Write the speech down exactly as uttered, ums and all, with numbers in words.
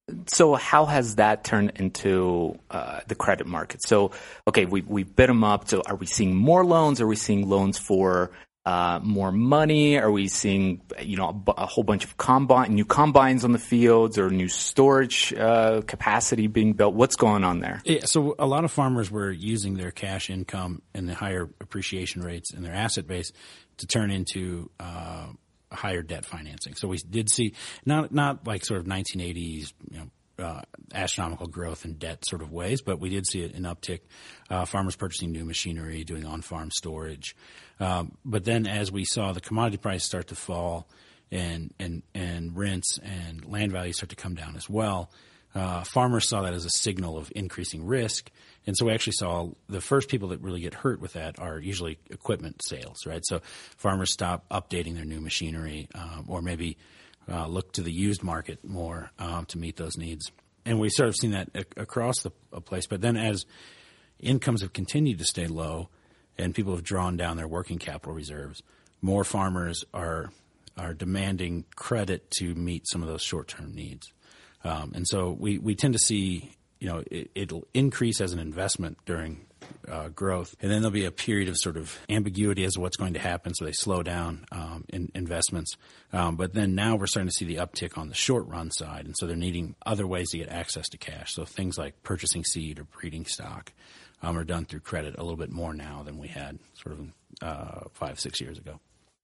So how has that turned into uh, the credit market? So, okay, we we bid them up. So are we seeing more loans? Are we seeing loans for uh, more money? Are we seeing, you know, a, a whole bunch of combine, new combines on the fields or new storage uh, capacity being built? What's going on there? Yeah, so a lot of farmers were using their cash income and the higher appreciation rates in their asset base to turn into uh higher debt financing. So we did see not not like sort of nineteen eighties, you know, uh, astronomical growth in debt sort of ways, but we did see an uptick. Uh, farmers purchasing new machinery, doing on-farm storage. Um, but then as we saw the commodity price start to fall and and and rents and land values start to come down as well, uh, farmers saw that as a signal of increasing risk. And so we actually saw the first people that really get hurt with that are usually equipment sales, right? So farmers stop updating their new machinery um, or maybe uh, look to the used market more um, to meet those needs. And we sort of seen that a- across the place. But then as incomes have continued to stay low and people have drawn down their working capital reserves, more farmers are are demanding credit to meet some of those short-term needs. Um, and so we, we tend to see – you know, it, it'll increase as an investment during uh, growth, and then there'll be a period of sort of ambiguity as to what's going to happen, so they slow down um, in investments. Um, but then now we're starting to see the uptick on the short run side, and so they're needing other ways to get access to cash. So things like purchasing seed or breeding stock um, are done through credit a little bit more now than we had sort of uh, five, six years ago.